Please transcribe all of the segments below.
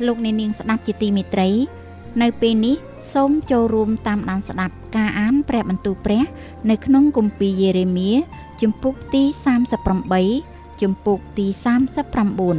លោកអ្នកនាងស្ដាប់ជាទីមេត្រីនៅពេលនេះសូមចូលរួមតាមដានស្ដាប់ការអានព្រះបន្ទូលព្រះនៅក្នុងគម្ពីរយេរេមៀជំពូកទី38ជំពូកទី39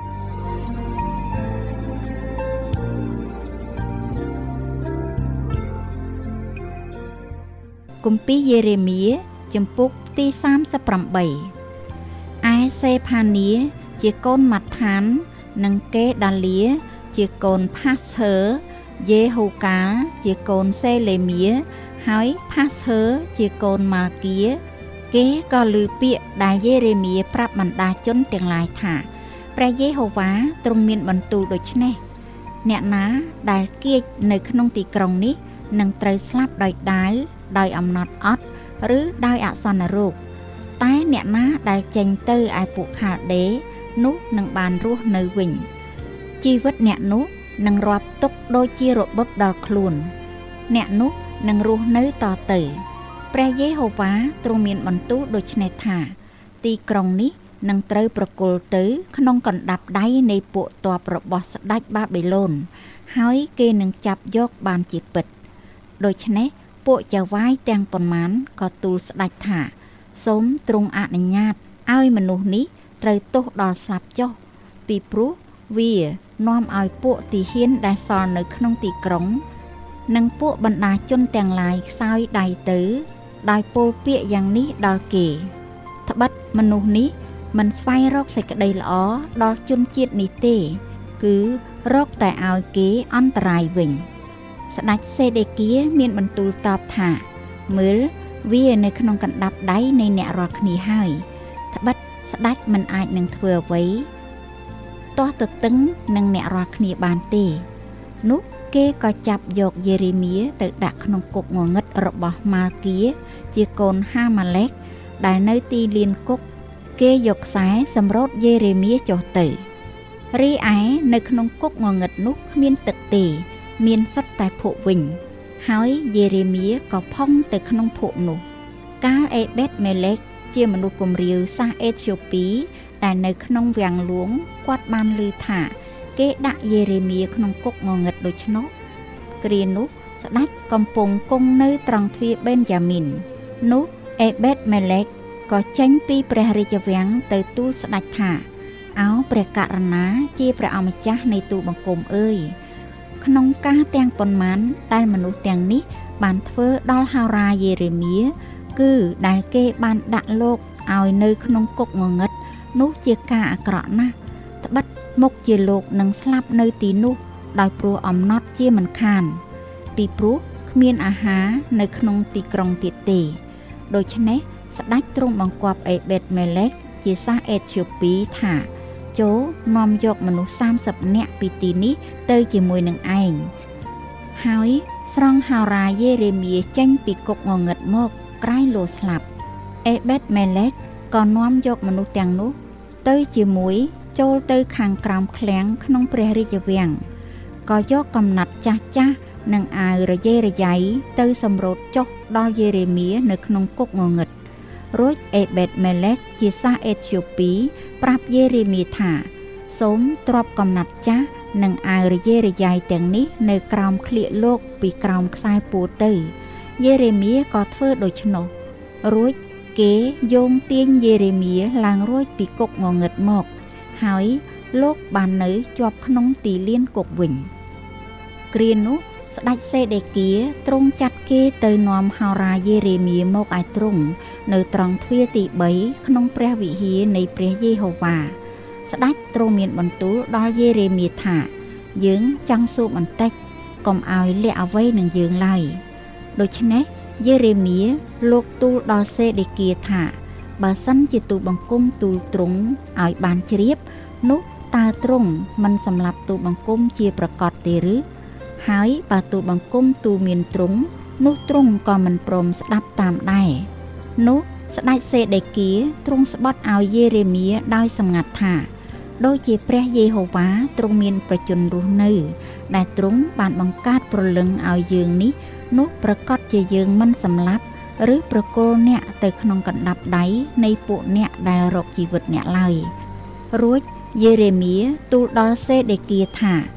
គម្ពីរយេរេមៀជំពូកទី38ឯសេផានីជាកូនម៉ាត់ថាននិងកេដាលៀជាកូនផាសហឺយេហូកាលជាកូនសេលេមៀហើយផាសហឺជាកូនម៉ាល់គៀគេក៏ឮពាក្យដែលយេរេមៀប្រាប់បណ្ដាជនទាំងឡាយថាព្រះយេហូវ៉ាទ្រង់មានបន្ទូលដូច្នេះអ្នកណាដែលគៀចនៅក្នុងទីក្រុងនេះនឹងត្រូវស្លាប់ដោយដាវដោយអំណត់អត់ឬដោយអសន្នរោគតែអ្នកណាដែលចេញទៅឯពួកខាល់ដេនោះនឹងបានរស់នៅវិញជីវិតអ្នកនោះនឹងរាប់ទុកដូចជារបបដល់ខ្លួនអ្នកនោះនឹងរស់នៅតទៅព្រះយេហូវ៉ាទ្រង់មានបន្ទូលដូច្នេះថាទីក្រុងនេះនឹងត្រូវប្រគល់ទៅក្នុងកណ្ដាប់ដៃនៃពួកទ័ពរបស់ស្ដេចបាប៊ីឡូនហើយគេនឹងចាប់យកបានជាពិតដូច្នេះពួកចៅវាយទាំងប៉ុន្មានក៏ទូលស្ដេចថាសូមទ្រង់អនុញ្ញាតឲ្យមនុស្សនេះត្រូវទោសដល់ស្លាប់ចុះពីព្រោះវានាំឲ្យពួកទាហានដែលសល់នៅក្នុងទីក្រុងនិងពួកបណ្ដាជនទាំងឡាយខ្សោយដៃទៅដោយពោលពាក្យយ៉ាងនេះដល់គេត្បិតមនុស្សនេះមិនស្វែងរកសេចក្តីល្អដល់ជនជាតិនេះទេគឺរកតែឲ្យគេអន្តរាយវិញស្ដេចសេដេគៀមានបន្ទូលតបថាមើលវានៅក្នុងកណ្ដាប់ដៃនៃអ្នករាល់គ្នាហើយត្បិតស្ដេចមិនអាចនឹងធ្វើអ្វីទាស់ទទឹងនឹងអ្នករាល់គ្នាបានទេនោះគេក៏ចាប់យកយេរេមៀទៅដាក់ក្នុងគុកងងឹតរបស់ម៉ាល់គៀជាកូនហាម៉ាឡេកដែលនៅទីលានគុកគេយកខ្សែសម្រូតយេរេមៀចុះទៅរីឯនៅក្នុងគុកងងឹតនោះគ្មានទឹកទេមានសុទ្ធតែភក់វិញហើយយេរេមៀក៏ផុងទៅក្នុងភក់នោះកាលអេបេតមេលេកជាមនុស្សគំរាវសាសអេធ្យូពីដែលនៅក្នុងវាំងលួងគាត់បានឮថាគេដាក់យេរេមៀក្នុងគុកងងឹតដូច្នោះគ្រានោះស្ដេចកំពុងគង់នៅត្រង់ទ្វារបេនយ៉ាមីននោះអេបេតមេលេកក៏ចេញពីព្រះរាជវាំងទៅទូលស្ដេចថាអោព្រះករុណាជាព្រះអម្ចាស់នៃទូលបង្គំអើយក្នុងការទាំងប៉ុន្មានដែលមនុស្សទាំងនេះបានធ្វើដល់ហោរាយេរេមៀគឺដែលគេបានដាក់លោកឲ្យនៅក្នុងគុកងងឹតនោះជាការអាក្រក់ណាស់ត្បិតមុខជាលោកនឹងស្លាប់នៅទីនោះដោយព្រោះអំណត់ជាមិនខានពីព្រោះគ្មានអាហារនៅក្នុងទីក្រុងទៀតទេដូច្នេះស្ដេចទ្រង់បង្គាប់អេបេតមេលេកជាសាសអេធ្យូពីថាចូលនាំយកមនុស្ស30នាក់ពីទីនេះទៅជាមួយនឹងឯងហើយស្រង់ហោរាយេរេមៀចេញពីគុកងងឹតមកក្រែងលោស្លាប់អេបេតមេលេកក៏នាំយកមនុស្សទាំងនោះទៅជាមួយចូលទៅខាងក្រោមឃ្លាំងក្នុងព្រះរាជវាំងក៏យកកំណាត់ចាស់ចាស់និងអាវរយេរយាយទៅសម្រូតចុះដល់យេរេមៀនៅក្នុងគុកងងឹតរួចអេបេតមេលេកជាសាសអេធ្យូពីប្រាប់យេរេមៀថាសូមទ្រព្យកំណាត់ចាស់និងអាវរយេរយាយទាំងនេះនៅក្រោមក្លៀកលោកពីក្រោមខ្សែពួរទៅយេរេមៀក៏ធ្វើដូច្នោះរួចគេយោងទាញយេរេមៀឡើងរួចពីគុកងងឹតមកហើយលោកបាននៅជាប់ក្នុងទីលានគុកវិញគ្រានោះស្ដេចសេដេគៀទ្រង់ចាត់គេទៅនាំហោរាយេរេមៀមកឲ្យទ្រង់នៅត្រង់ទ្វារទី3ក្នុងព្រះវិហារនៃព្រះយេហូវ៉ាស្ដេចទ្រង់មានបន្ទូលដល់យេរេមៀថាយើងចង់សួរបន្តិចកុំឲ្យលាក់អ្វីនឹងយើងឡើយដូច្នេះយេរេមៀលោកទូលដល់សេដេគៀថាបើសិនជាទូលបង្គំទូលទ្រង់ឲ្យបានជ្រាបនោះតើទ្រង់មិនសម្លាប់ទូលបង្គំជាប្រកាសទេឬហើយបើទូលបង្គំទូលមានទ្រង់នោះទ្រង់ក៏មិនព្រមស្ដាប់តាមដែរនោះស្ដេចសេដេគៀទ្រង់ស្បត់ឲ្យយេរេមៀដោយសម្ងាត់ថាដូចជាព្រះយេហូវ៉ាទ្រង់មានប្រជញ្ញរស់នៅដែលទ្រង់បានបង្កើតព្រលឹងឲ្យយើងនេះនោះប្រកាសជាយើងមិនសម្លាប់ឬប្រគល់អ្នកទៅក្នុងកណ្ដាប់ដៃនៃពួកអ្នកដែលរកជីវិតអ្នកឡើយរួចយេរេមៀទូលដល់សេដេគៀថា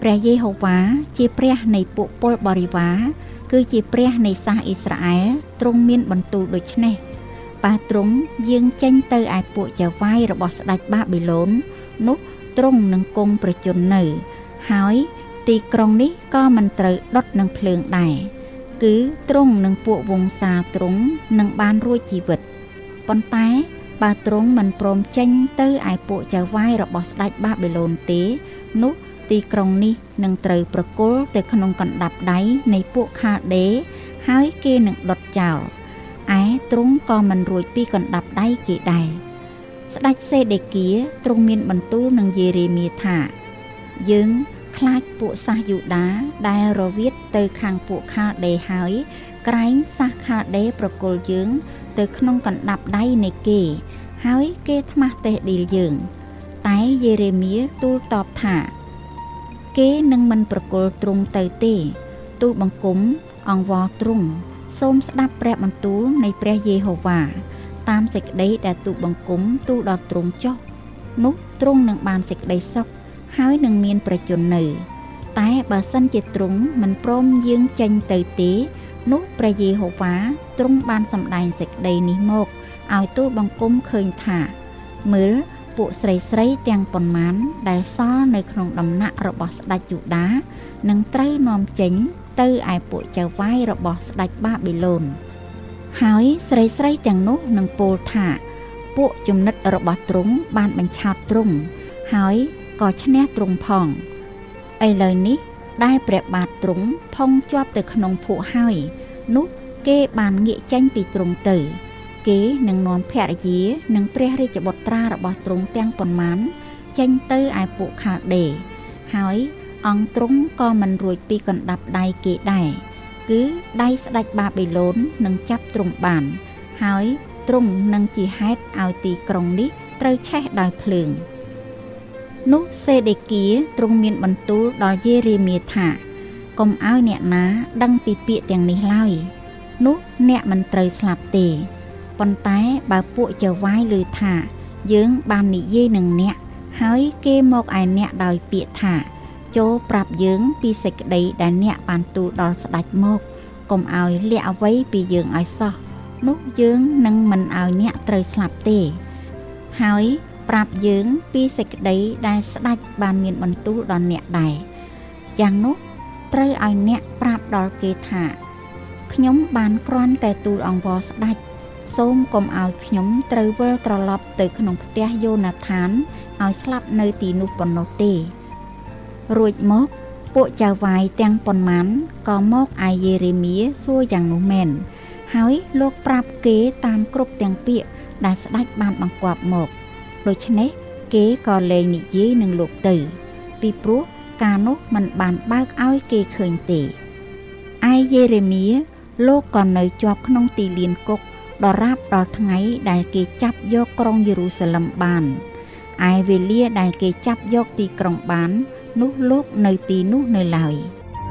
ព្រះយេហូវ៉ាជាព្រះនៃពួកពលបរិវារគឺជាព្រះនៃសាសអ៊ីស្រាអែលទ្រង់មានបន្ទូលដូច្នេះបើទ្រង់យាងចេញទៅឯពួកចៅហ្វាយរបស់ស្ដេចបាប៊ីឡូននោះទ្រង់នឹងគង់ប្រជញ្ញនៅហើយទីក្រុងនេះក៏មិនត្រូវដុតនឹងភ្លើងដែរគឺទ្រង់នឹងពួកវង្សាទ្រង់នឹងបានរួចជីវិតប៉ុន្តែបើទ្រង់មិនព្រមចេញទៅឯពួកចៅហ្វាយរបស់ស្ដេចបាប៊ីឡូនទេនោះទីក្រុងនេះនឹងត្រូវប្រគល់ទៅក្នុងកណ្ដាប់ដៃនៃពួកខាល់ដេហើយគេនឹងដុតចោលឯទ្រង់ក៏មិនរួចពីកណ្ដាប់ដៃគេដែរស្ដេចសេដេគៀទ្រង់មានបន្ទូលនឹងយេរេមៀថាយើងខ្លាចពួកសាសយូដាដែលរវិតទៅខាងពួកខាល់ដេហើយក្រែងសាសខាល់ដេប្រគល់យើងទៅក្នុងកណ្ដាប់ដៃនៃគេហើយគេថ្មាស់តេះឌីលយើងតែយេរេមៀទូលតបថាគេនឹងមិនប្រគល់ទ្រង់ទៅទេទូលបង្គំអង្វរទ្រង់សូមស្ដាប់ព្រះបន្ទូលនៃព្រះយេហូវ៉ាតាមសេចក្តីដែលទូលបង្គំទូលដល់ទ្រង់ចុះនោះទ្រង់នឹងបានសេចក្តីសុខហើយនឹងមានប្រជញ្ញនៅតែបើសិនជាទ្រង់មិនព្រមយាងចេញទៅទេនោះព្រះយេហូវ៉ាទ្រង់បានសម្ដែងសេចក្តីនេះមកឲ្យទូលបង្គំឃើញថាមើលពួកស្រីទាំងប៉ុន្មានដែលសល់នៅក្នុងដំណាក់របស់ស្ដេចយូដានឹងត្រូវនាំចេញទៅឯពួកចៅហ្វាយរបស់ស្ដេចបាប៊ីឡូនហើយស្រីទាំងនោះនឹងពោលថាពួកចំណិតរបស់ទ្រង់បានបញ្ឆោតទ្រង់ហើយក៏ឈ្នះទ្រង់ផងឥឡូវនេះដែលព្រះបាទទ្រង់ផុងជាប់ទៅក្នុងភក់ហើយនោះគេបានងាកចេញពីទ្រង់ទៅគេនឹងនាំភរិយានិងព្រះរាជបុត្រារបស់ទ្រង់ទាំងប៉ុន្មានចេញទៅឯពួកខាល់ដេហើយអង្គទ្រង់ក៏មិនរួចពីកណ្ដាប់ដៃគេដែរគឺដៃស្ដេចបាប៊ីឡូននឹងចាប់ទ្រង់បានហើយទ្រង់នឹងជាហេតុឲ្យទីក្រុងនេះត្រូវឆេះដោយភ្លើងនោះសេដេគៀទ្រង់មានបន្ទូលដល់យេរេមៀថាកុំឲ្យអ្នកណាដឹងពីពាក្យទាំងនេះឡើយនោះអ្នកមិនត្រូវស្លាប់ទេប៉ុន្តែបើពួកចៅហ្វាយឮថាយើងបាននិយាយនឹងអ្នកហើយគេមកឯអ្នកដោយពាក្យថាចូលប្រាប់យើងពីសេចក្តីដែលអ្នកបានទូលដល់ស្ដេចមកកុំឲ្យលាក់អ្វីពីយើងឲ្យសោះនោះយើងនឹងមិនឲ្យអ្នកត្រូវស្លាប់ទេហើយប្រាប់យើងពីសេចក្តីដែលស្ដេចបានមានបន្ទូលដល់អ្នកដែរយ៉ាងនោះត្រូវឲ្យអ្នកប្រាប់ដល់គេថាខ្ញុំបានគ្រាន់តែទូលអង្វរស្ដេចសូមកុំឲ្យខ្ញុំត្រូវវិលត្រឡប់ទៅក្នុងផ្ទះយូណាថានឲ្យស្លាប់នៅទីនោះប៉ុណ្ណោះទេរួចមកពួកចៅហ្វាយទាំងប៉ុន្មានក៏មកឯយេរេមៀសួរយ៉ាងនោះមែនហើយលោកប្រាប់គេតាមគ្រប់ទាំងពាក្យដែលស្ដេចបានបង្គាប់មកដូច្នេះគេក៏លែងនិយាយនឹងលោកទៅពីព្រោះការនោះមិនបានបើកឲ្យគេឃើញទេឯយេរេមៀលោកក៏នៅជាប់ក្នុងទីលានគុកដរាបដល់ថ្ងៃដែលគេចាប់យកក្រុងយេរូសាឡឹមបានឯវេលាដែលគេចាប់យកទីក្រុងបាននោះលោកនៅទីនោះនៅឡើយ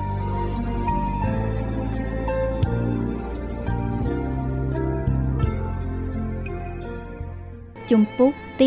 ជំពូកទី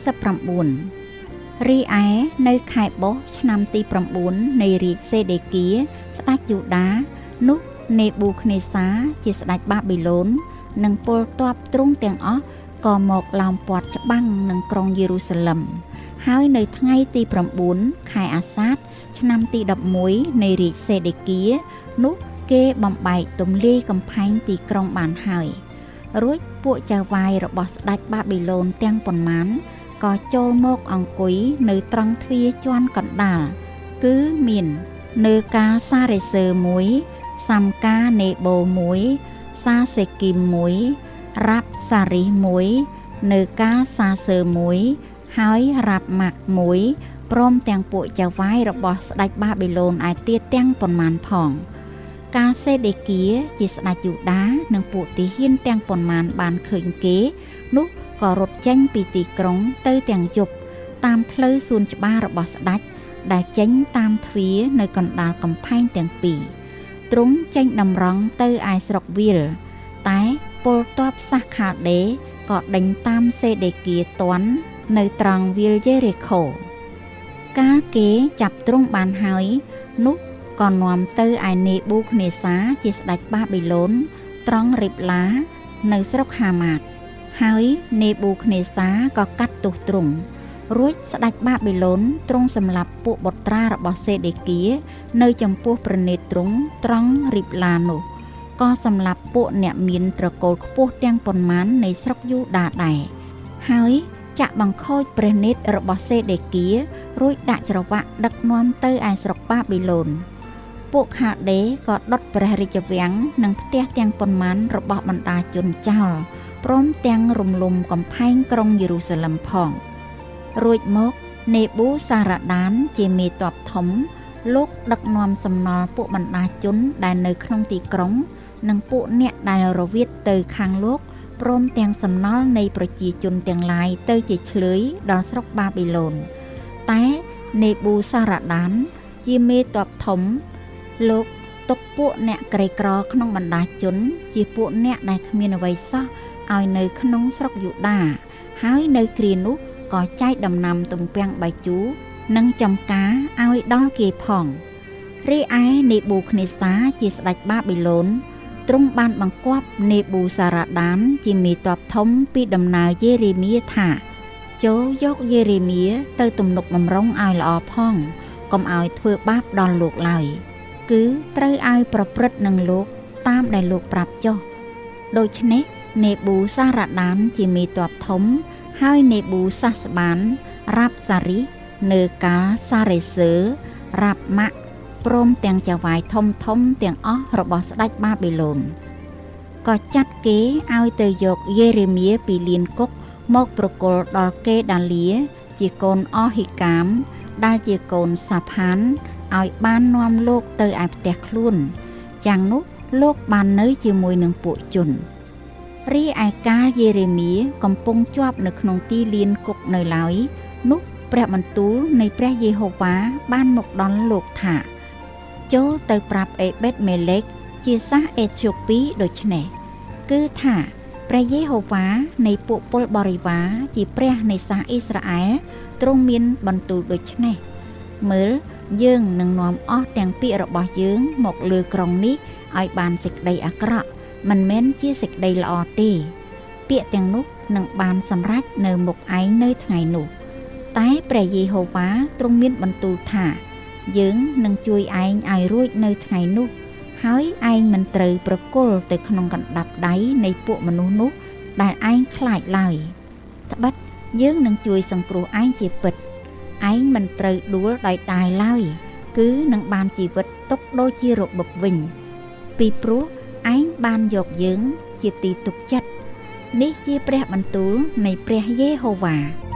39រីឯនៅខែបុស្សឆ្នាំទី9នៃរាជសេដេគៀស្ដេចយូដានោះនេប៊ូខនេសាជាស្ដេចបាប៊ីឡូននិងពលទ័ពទ្រង់ទាំងអស់ក៏មកឡោមព័ទ្ធច្បាំងនឹងក្រុងយេរូសាឡឹមហើយនៅថ្ងៃទី9ខែអាសាឍឆ្នាំទី11នៃរាជសេដេគៀនោះគេបំបែកទម្លាយកំផែងទីក្រុងបានហើយរួចពួកចៅហ្វាយរបស់ស្ដេចបាប៊ីឡូនទាំងប៉ុន្មានក៏ចូលមកអង្គុយនៅត្រង់ទ្វារជាន់កណ្ដាលគឺមាននៅកាលសារ៉េសឺ1សាំកានេបូ1សាសេគីម1រ៉ាប់សារីស1នៅកាលសាសឺ1ហើយរ៉ាប់ម៉ាក់1ព្រមទាំងពួកចៅហ្វាយរបស់ស្ដេចបាប៊ីឡូនឯទៀតទាំងប៉ុន្មានផងកាលសេដេគៀជាស្ដេចយូដានិងពួកទាហានទាំងប៉ុន្មានបានឃើញគេនោះក៏រត់ចេញពីទីក្រុងទៅទាំងយប់តាមផ្លូវសួនច្បាររបស់ស្ដេចដែលចេញតាមទ្វារនៅកណ្ដាលកំផែងទាំងពីរទ្រង់ចេញតម្រង់ទៅឯស្រុកវីលតែពលទ័ពសាសខាល់ដេក៏ដេញតាមសេដេគៀទាន់នៅត្រង់វាលយេរីខូកាលគេចាប់ទ្រង់បានហើយនោះក៏នាំទៅឯនេប៊ូខនេសាជាស្ដេចបាប៊ីឡូនត្រង់រីបឡានៅស្រុកហាម៉ាតហើយនេប៊ូខនេសាក៏កាត់ទោសទ្រង់រួចស្ដេចបាប៊ីឡូនទ្រង់សម្លាប់ពួកបុត្រារបស់សេដេគៀនៅចំពោះព្រះនេត្រទ្រង់ត្រង់រីបឡានោះក៏សម្លាប់ពួកអ្នកមានត្រកូលខ្ពស់ទាំងប៉ុន្មាននៃស្រុកយូដាដែរហើយចាក់បង្ខូចព្រះនេត្ររបស់សេដេគៀរួចដាក់ច្រវាក់ដឹកនាំទៅឯស្រុកបាប៊ីឡូនពួកខាល់ដេក៏ដុតព្រះរាជវាំងនិងផ្ទះទាំងប៉ុន្មានរបស់បណ្ដាជនចោលព្រមទាំងរំលំកំផែងក្រុងយេរូសាឡឹមផងរួចមកនេប៊ូសារ៉ាដានជាមេទ័ពធំលោកដឹកនាំសំណល់ពួកបណ្ដាជនដែលនៅក្នុងទីក្រុងនិងពួកអ្នកដែលរវិតទៅខាងលោកព្រមទាំងសំណល់នៃប្រជាជនទាំងឡាយទៅជាឆ្លើយដល់ស្រុកបាប៊ីឡូនតែនេប៊ូសារ៉ាដានជាមេទ័ពធំលោកទុកពួកអ្នកក្រីក្រក្នុងបណ្ដាជនជាពួកអ្នកដែលគ្មានអ្វីសោះឲ្យនៅក្នុងស្រុកយូដាហើយនៅគ្រានោះក៏ចែកដំណាំទំពាំងបាយជូរនិងចំការឲ្យដល់គេផងរីឯនេប៊ូខនេសាជាស្ដេចបាប៊ីឡូនទ្រង់បានបង្គាប់នេប៊ូសារ៉ាដានជាមេទ័ពធំពីដំណើរយេរេមៀថាចូលយកយេរេមៀទៅទំនុកបម្រុងឲ្យល្អផងកុំឲ្យធ្វើបាបដល់លោកឡើយគឺត្រូវឲ្យប្រព្រឹត្តនឹងលោកតាមដែលលោកប្រាប់ចុះដូច្នេះនេប៊ូសារ៉ាដានជាមេទ័ពធំហើយនេប៊ូសាសបានរ៉ាប់សារីនៅកាលសារ៉េសឺរ៉ាប់ម៉ាក់ព្រមទាំងចៅហ្វាយធំទាំងអស់របស់ស្ដេចបាប៊ីឡូនក៏ចាត់គេឲ្យទៅយកយេរេមៀពីលានគុកមកប្រគល់ដល់កេដាលៀជាកូនអហ៊ីកាមដែលជាកូនសាផានឲ្យបាននាំលោកទៅឯផ្ទះខ្លួនយ៉ាងនោះលោកបាននៅជាមួយនឹងពួកជនរីឯកាលយេរេមៀកំពុងជាប់នៅក្នុងទីលានគុកនៅឡើយនោះព្រះបន្ទូលនៃព្រះយេហូវ៉ាបានមកដល់លោកថាចូលទៅប្រាប់អេបេតមេលេកជាសាសអេធ្យូពីដូចនេះគឺថាព្រះយេហូវ៉ានៃពួកពលបរិវារជាព្រះនៃសាសអ៊ីស្រាអែលទ្រង់មានបន្ទូលដូចនេះមើលយើងនឹងនាំអស់ទាំងពាក្យរបស់យើងមកលើក្រុងនេះឲ្យបានសេចក្តីអាក្រក់មិនមែនជាសេចក្តីល្អទេពាក្យទាំងនោះនឹងបានសម្រេចនៅមុខឯងនៅថ្ងៃនោះតែព្រះយេហូវ៉ាទ្រង់មានបន្ទូលថាយើងនឹងជួយឯងឲ្យរួចនៅថ្ងៃនោះហើយឯងមិនត្រូវប្រគល់ទៅក្នុងកណ្ដាប់ដៃនៃពួកមនុស្សនោះដែលឯងខ្លាចឡើយត្បិតយើងនឹងជួយសង្គ្រោះឯងជាពិតឯងមិនត្រូវដួលដោយដាវឡើយគឺនឹងបានជីវិតទុកដូចជារបឹកវិញពីព្រោះឯងបានយកយើងជាទីទុកចិត្តនេះជាព្រះបន្ទូលនៃព្រះយេហូវ៉ា